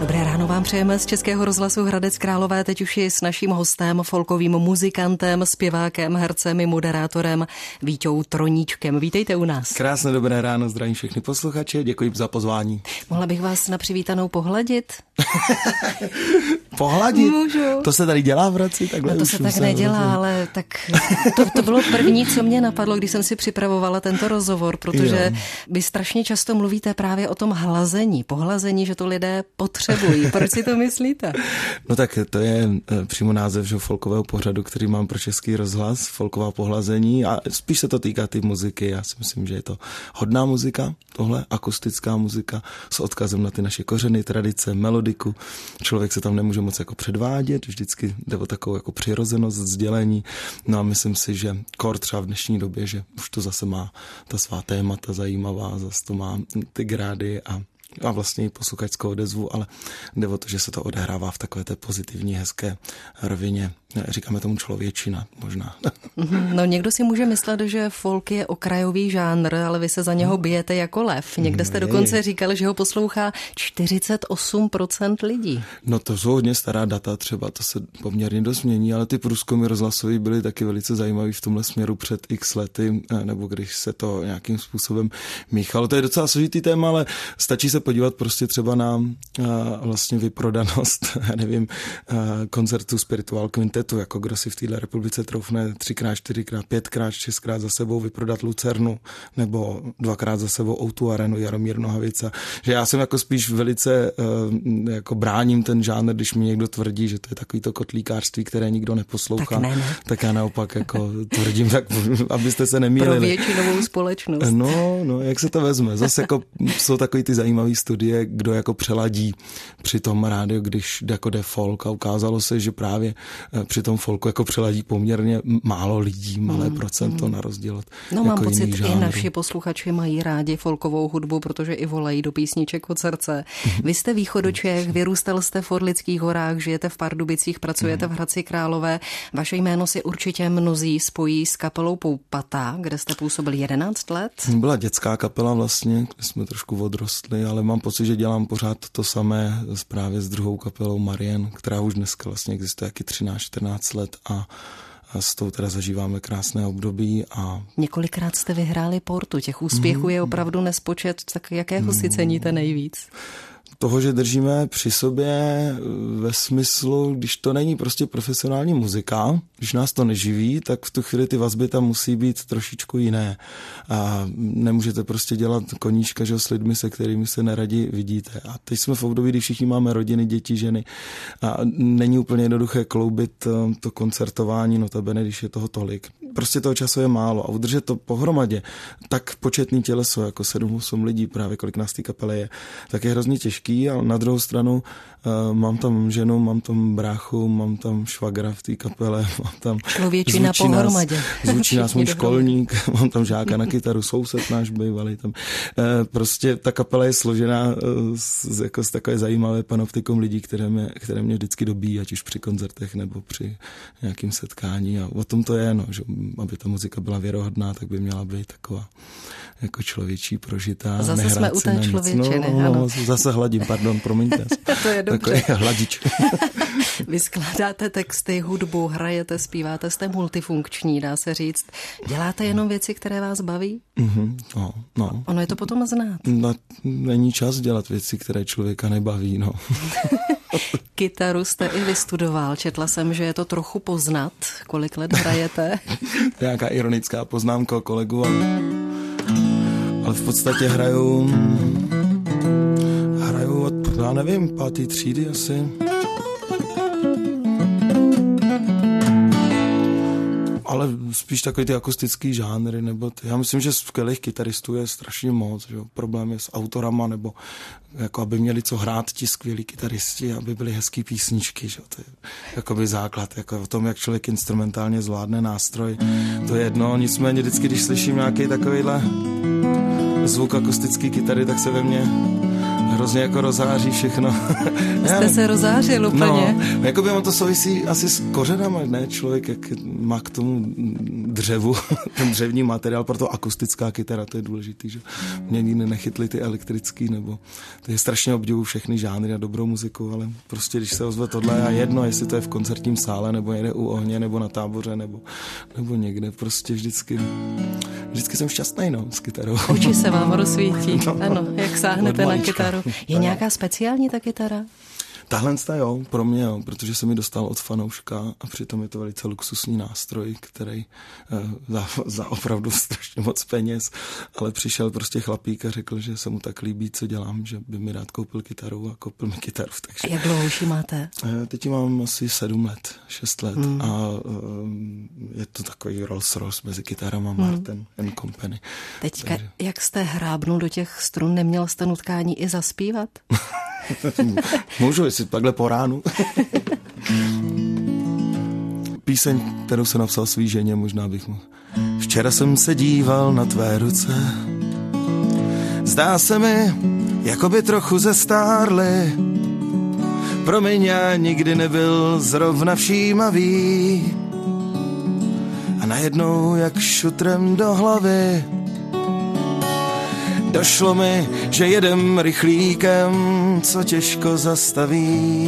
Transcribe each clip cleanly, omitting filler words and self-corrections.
Dobré ráno vám přejeme z Českého rozhlasu Hradec Králové, teď už je s naším hostem, folkovým muzikantem, zpěvákem, hercem i moderátorem Víťou Troníčkem. Vítejte u nás. Krásné dobré ráno, zdravím všechny posluchače, děkuji za pozvání. Mohla bych vás na přivítanou pohladit? Pohladit? Můžu. To se tady dělá v Hradci? No to se tak nedělá, ale tak to bylo první, co mě napadlo, když jsem si připravovala tento rozhovor, protože vy strašně často mluvíte právě o tom hlazení, pohlazení, že to lidé potřebují. Proč si to myslíte? No tak to je přímo název folkového pořadu, který mám pro Český rozhlas, folková pohlazení, a spíš se to týká ty muziky. Já si myslím, že je to hodná muzika, tohle akustická muzika s odkazem na ty naše kořeny, tradice, melodiku. Člověk se tam nemůže moc jako předvádět, vždycky jde o takovou jako přirozenost, sdělení. No a myslím si, že kor třeba v dnešní době, že už to zase má ta svá témata zajímavá, zase to má ty grády a vlastně i posluchačskou odezvu, ale jde o to, že se to odehrává v takové té pozitivní, hezké rovině. Říkáme tomu člověčina možná. No někdo si může myslet, že folk je okrajový žánr, ale vy se za něho bijete jako lev. Někde jste dokonce říkali, že ho poslouchá 48% lidí. No to jsou hodně stará data, třeba to se poměrně dost mění, ale ty průzkumy rozhlasový byly taky velice zajímavý v tomhle směru před x lety, nebo když se to nějakým způsobem míchalo. To je docela složitý téma, ale stačí se podívat prostě třeba na vlastně vyprodanost, nevím, koncertu Spiritual Quintetu, jako kdo si v téhle republice troufne 3x, 4x, 5x, 6x za sebou vyprodat Lucernu, nebo 2x za sebou O2 Arenu, Jaromír Nohavica. Že já jsem jako spíš velice jako bráním ten žánr, když mi někdo tvrdí, že to je takový to kotlíkářství, které nikdo neposlouchá. Tak já naopak jako tvrdím, tak abyste se nemýlili. Pro většinovou společnost. No, jak se to vezme? Zase jako jsou takový ty zajímavý studie, kdo jako přeladí při tom rádiu, když jako jde folk, a ukázalo se, že právě při tom folku jako přeladí poměrně málo lidí, malé procento na rozdíl od No mám jako pocit, žánrů. i naši posluchači mají rádi folkovou hudbu, protože i volají do písniček od srdce. Vy jste východočech, vyrůstal jste v Orlických horách, žijete v Pardubicích, pracujete v Hradci Králové. Vaše jméno si určitě mnozí spojí s kapelou Poupata, kde jste působil 11 let. Byla dětská kapela vlastně, kde jsme trošku odrostli, ale mám pocit, že dělám pořád to samé právě s druhou kapelou Marien, která už dneska vlastně existuje taky 13-14 let a s tou teda zažíváme krásné období. A několikrát jste vyhráli Portu, těch úspěchů je opravdu nespočet, tak jakého si ceníte nejvíc? Toho, že držíme při sobě ve smyslu, když to není prostě profesionální muzika, když nás to neživí, tak v tu chvíli ty vazby tam musí být trošičku jiné. A nemůžete prostě dělat koníčka, že s lidmi, se kterými se neradi vidíte. A teď jsme v období, kdy všichni máme rodiny, děti, ženy. A není úplně jednoduché kloubit to koncertování, notabene, když je toho tolik. Prostě toho času je málo a udržet to pohromadě. Tak početný těleso, jako 7-8 lidí, právě kolik nás té kapely je, tak je hrozně těžký, ale na druhou stranu mám tam ženu, mám tam bráchu, mám tam švagra v té kapele, mám tam člověčina pohromadě. Zvučí nás můj školník, mám tam žáka na kytaru, soused náš bývalý tam. Prostě ta kapela je složená z takové zajímavé panoptikum lidí, které mě vždycky dobíjí, ať už při koncertech nebo při nějakým setkání, a o tom to je, no, že aby ta muzika byla věrohodná, tak by měla být taková jako člověčí prožitá. Zase jsme u té člověčiny. No, zase hladím, pardon, promiňte. To je dobře. Takový hladič. Vy skládáte texty, hudbu, hrajete, zpíváte, jste multifunkční, dá se říct. Děláte jenom věci, které vás baví? No. Ono je to potom znát. No, není čas dělat věci, které člověka nebaví, no. Kytaru jste i vystudoval. Četla jsem, že je to trochu poznat. Kolik let hrajete? To je nějaká ironická poznámka kolegu, ale v podstatě hraju od, já nevím, 5. třídy asi. Ale spíš takový ty akustický žánry, nebo já myslím, že skvělých kytaristů je strašně moc, že? Problém je s autorama, nebo jako aby měli co hrát ti skvělí kytaristi, aby byly hezký písničky, že? To je jakoby základ, jako o tom, jak člověk instrumentálně zvládne nástroj, to je jedno, nicméně vždycky, když slyším nějaký takovýhle zvuk akustický kytary, tak se ve mně hrozně jako rozáří všechno. Jste se rozářil úplně. No, jakoby on to souvisí asi s kořenama, ne? Člověk, jak má k tomu dřevu, ten dřevní materiál, proto akustická kytara, to je důležitý, že mě nikdy nechytli ty elektrický, nebo to je strašně obdivuju všechny žánry a dobrou muziku, ale prostě když se ozve tohle a jedno, jestli to je v koncertním sále, nebo jede u ohně, nebo na táboře, nebo někde, prostě vždycky jsem šťastný, no, s kytarou. Oči se vám rozsvítí, no, ano, jak sáhnete na kytaru. Je nějaká speciální ta kytara? Tahle jo, pro mě jo, protože jsem mi dostal od fanouška a přitom je to velice luxusní nástroj, který za opravdu strašně moc peněz, ale přišel prostě chlapík a řekl, že se mu tak líbí, co dělám, že by mi rád koupil kytaru a koupil mi kytaru. Takže... A jak dlouho už ji máte? Teď mám asi 6 let a je to takový Rolls-Royce mezi kytarama Martin & Company. Teďka, takže... jak jste hrábnul do těch strun, neměl jste nutkání i zaspívat? Můžu, jestli takhle po ránu. Píseň, kterou jsem napsal svý ženě, možná bych mohl. Včera jsem se díval na tvé ruce. Zdá se mi, jako by trochu zestárly. Promiň, já nikdy nebyl zrovna všímavý. A najednou jak šutrem do hlavy došlo mi, že jedem rychlíkem, co těžko zastaví.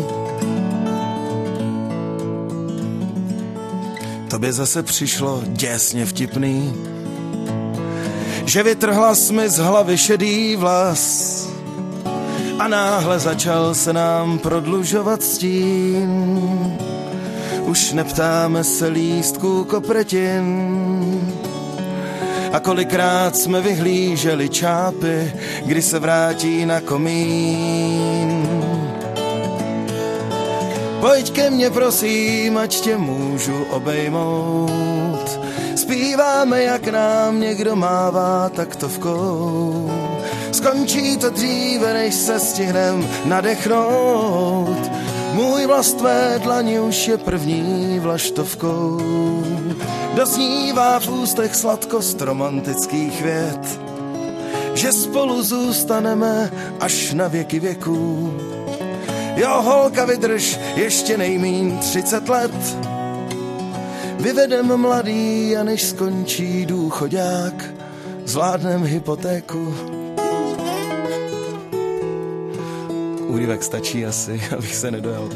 Tobě zase přišlo děsně vtipný, že vytrhla jsi mi z hlavy šedý vlas a náhle začal se nám prodlužovat stín. Už neptáme se lístků kopretin, a kolikrát jsme vyhlíželi čápy, kdy se vrátí na komín. Pojď ke mně prosím, ať tě můžu obejmout. Zpíváme, jak nám někdo mává taktovkou. Skončí to dříve, než se stihnem nadechnout. Můj vlast tvé dlani už je první vlaštovkou. Doznívá v ústech sladkost romantických vět, že spolu zůstaneme až na věky věků. Jo, holka, vydrž ještě nejmíň 30 let. Vyvedem mladý a než skončí důchodák, zvládnem hypotéku. Úryvek stačí asi, abych se nedojel.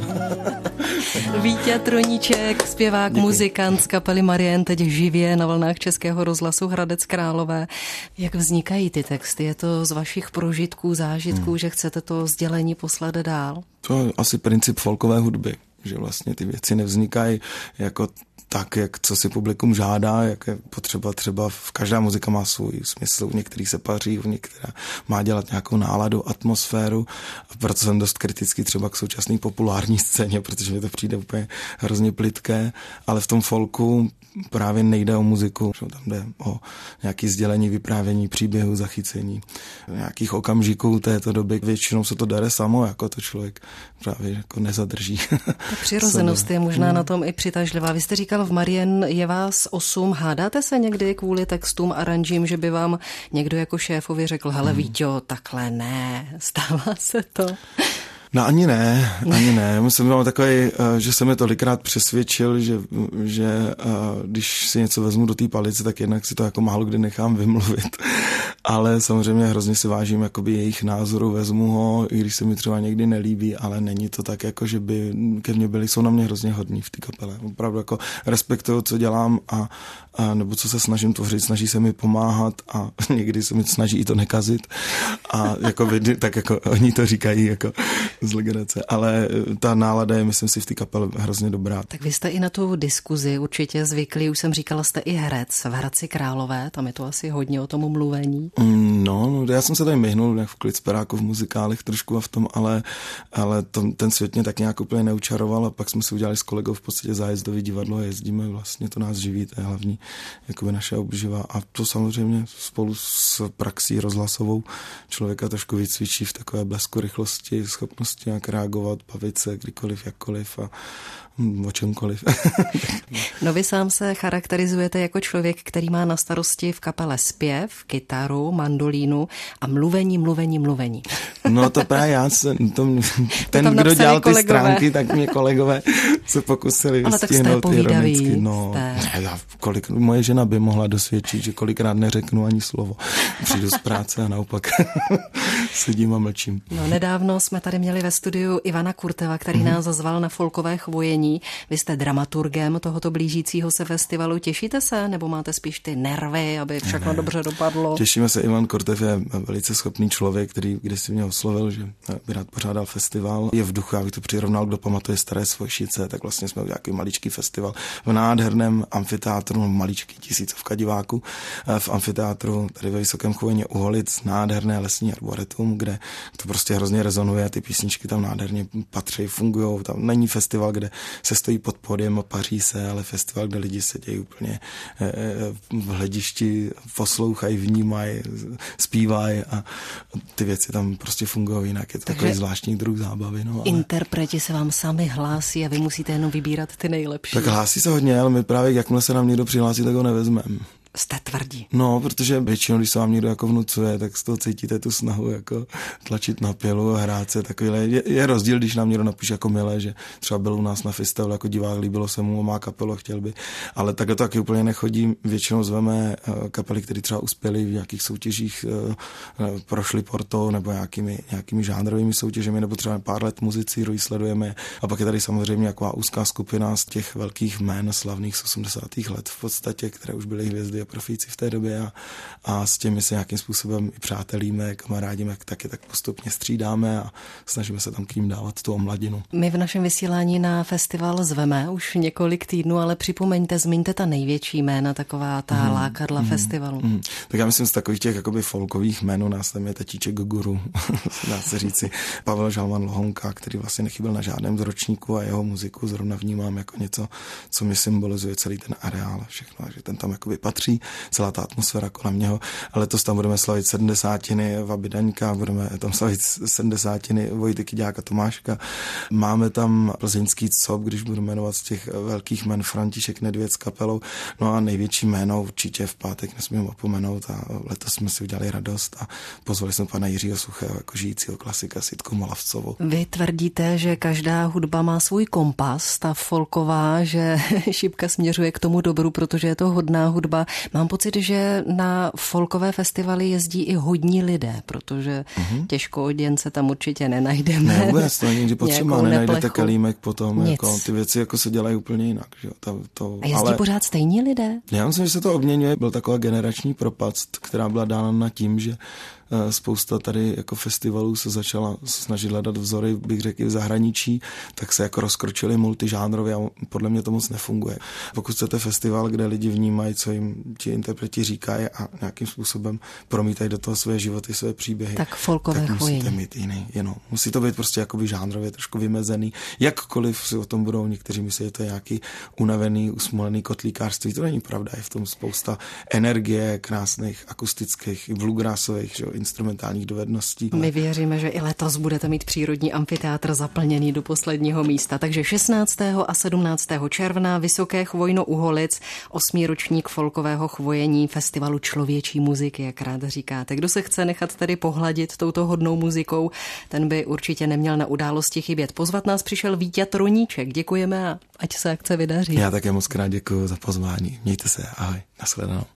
Vítě Troníček, zpěvák, děkuji. Muzikant z kapely Marien, teď živě na vlnách Českého rozhlasu Hradec Králové. Jak vznikají ty texty? Je to z vašich prožitků, zážitků, že chcete to sdělení poslat dál? To je asi princip folkové hudby, že vlastně ty věci nevznikají jako tak, jak co si publikum žádá, jak je potřeba, třeba každá muzika má svůj smysl, u některých se paří, u některá má dělat nějakou náladu, atmosféru, a proto jsem dost kritický třeba k současné populární scéně, protože mi to přijde úplně hrozně plytké, ale v tom folku právě nejde o muziku, tam jde o nějaké sdělení, vyprávění příběhu, zachycení nějakých okamžiků této doby. Většinou se to dare samo, jako to člověk právě jako nezadrží. Ta přirozenost je možná na tom i přitažlivá. Vy jste říkal, v Marien je vás 8. Hádáte se někdy kvůli textům, aranžím, že by vám někdo jako šéfovi řekl, hele Víťo, takhle ne, stává se to? No ani ne. Musím vám takový, že jsem je tolikrát přesvědčil, že když si něco vezmu do té palice, tak jednak si to jako málo kdy nechám vymluvit. Ale samozřejmě hrozně si vážím jakoby jejich názoru, vezmu ho, i když se mi třeba někdy nelíbí, ale není to tak, jako že by ke mně byli, jsou na mě hrozně hodní v té kapele. Opravdu jako respektuju, co dělám a nebo co se snažím tvořit, snaží se mi pomáhat a někdy se mi snaží i to nekazit. A jako tak jako oni to říkají jako z legrace, ale ta nálada je, myslím si, v té kapele hrozně dobrá. Tak vy jste i na tu diskuzi určitě zvyklí, už jsem říkala, jste i herec v Hradci Králové, tam je to asi hodně o tom mluvení. No, já jsem se tady myhnul v Klicperáku, v muzikálech trošku a v tom, ale ten svět mě tak nějak úplně neučaroval a pak jsme si udělali s kolegou v podstatě zájezdový divadlo a jezdíme, vlastně to nás živí, to je hlavní jakoby naše obživa a to samozřejmě spolu s praxí rozhlasovou člověka trošku vycvičí v takové blesku rychlosti, schopnosti nějak reagovat, bavit se kdykoliv, jakkoliv a o čemkoliv. No vy sám se charakterizujete jako člověk, který má na starosti v kapele zpěv, kytaru, mandolínu a mluvení. No to právě ten kdo dělal ty stránky, tak mě kolegové se pokusili ale vystihnout ironicky. No, moje žena by mohla dosvědčit, že kolikrát neřeknu ani slovo. Přijdu z práce a naopak sedím a mlčím. No, nedávno jsme tady měli ve studiu Ivana Kurteva, který nás zazval na folkové chvojení. Vy jste dramaturgem tohoto blížícího se festivalu. Těšíte se, nebo máte spíš ty nervy, aby všechno dobře dopadlo? Těšíme se. Ivan Kurtev je velice schopný člověk, který kdysi mě oslovil, že by rád pořádal festival. Je v duchu, abych to přirovnal, kdo pamatuje Staré Svojšice, tak vlastně jsme nějaký maličký festival v nádherném amfiteátru, maličký 1000 diváků v amfiteátru tady ve Vysokém Chvojně u Holic, nádherné lesní arboretum, kde to prostě hrozně rezonuje, ty písničky tam nádherně patří, fungujou. Tam není festival, kde se stojí pod pódiem a paří se, ale festival, kde lidi sedějí úplně v hledišti, poslouchají, vnímají, zpívají a ty věci tam prostě fungují jinak. Je to takový zvláštní druh zábavy. No, ale... Interpreti se vám sami hlásí a vy musíte jenom vybírat ty nejlepší. Tak hlásí se hodně, ale my právě jakmile se nám někdo přihlásí, tak ho nevezmeme. Jste tvrdí. No, protože většinou, když se vám někdo jako vnucuje, tak z toho cítíte tu snahu jako tlačit na pilu a hrát se takovýhle. Je rozdíl, když nám někdo napíše jako milé, že třeba byl u nás na festivalu jako divák, líbilo se mu, má kapelu, chtěl by. Ale takhle to taky úplně nechodí. Většinou zveme kapely, které třeba uspěly v nějakých soutěžích, prošly portou nebo nějakými žánrovými soutěžemi, nebo třeba pár let muzici, sledujeme. A pak je tady samozřejmě taková úzká skupina z těch velkých jmén slavných z 80. let v podstatě, které už byly hvězdy a profíci v té době a s těmi se nějakým způsobem i přátelíme, kamarádíme, taky tak postupně střídáme a snažíme se tam k ním dávat tu omladinu. My v našem vysílání na festival zveme už několik týdnů, ale zmiňte ta největší jména, taková ta lákadla festivalu. Tak já myslím, z takových těch jakoby folkových jmén u nás tam je Tatíček Guru, dá se říci, Pavel Žalman Lohonka, který vlastně nechyběl na žádném z ročníku a jeho muziku zrovna vnímám jako něco, co mi symbolizuje celý ten areál a všechno, že ten tam jakoby patří, celá ta atmosféra kolem něho. Ale letos tam budeme slavit 70. Vaby Daňka, budeme tam slavit 70. Vojty Kyďáka Tomáška. Máme tam plzeňský COP, když budu jmenovat z těch velkých jmen, František Nedvěd s kapelou. No a největší jméno určitě v pátek nesmím opomenout a letos jsme si udělali radost a pozvali jsme pana Jiřího Suchého jako žijícího klasika s Jitkou Molavcovou. Vy tvrdíte, že každá hudba má svůj kompas, ta folková, že šipka směřuje k tomu dobru, protože je to hodná hudba. Mám pocit, že na folkové festivaly jezdí i hodní lidé, protože těžko oděnce tam určitě nenajdeme. Ne, vůbec, to někdy potřeba, nenajdete kelímek potom, jako, ty věci jako se dělají úplně jinak. Že? A jezdí pořád stejní lidé? Já myslím, že se to obměňuje. Byl taková generační propast, která byla dána na tím, že spousta tady jako festivalů se začala snažit hledat vzory, bych řekl, v zahraničí, tak se jako rozkročili multižánrově a podle mě to moc nefunguje. Pokud chcete festival, kde lidi vnímají, co jim ti interpreti říkají a nějakým způsobem promítají do toho své životy, své příběhy, tak folkové tak musíte mít jiný. Musí to být prostě jakoby žánrově trošku vymezený. Jakkoliv si o tom budou někteří myslet, že to je nějaký unavený, usmolený kotlíkářství. To není pravda, je v tom spousta energie, krásných akustických i bluegrassových, instrumentálních dovedností. My věříme, že i letos budete mít přírodní amfiteátr zaplněný do posledního místa. Takže 16. a 17. června Vysoké Chvojno u Holic, 8. ročník folkového chvojení festivalu člověčí muziky, jak rád říkáte. Kdo se chce nechat tedy pohladit touto hodnou muzikou, ten by určitě neměl na události chybět. Pozvat nás přišel Vítěz Roníček. Děkujeme a ať se akce vydaří. Já také moc krát děkuji za pozvání. Mějte se, ahoj, nashledanou.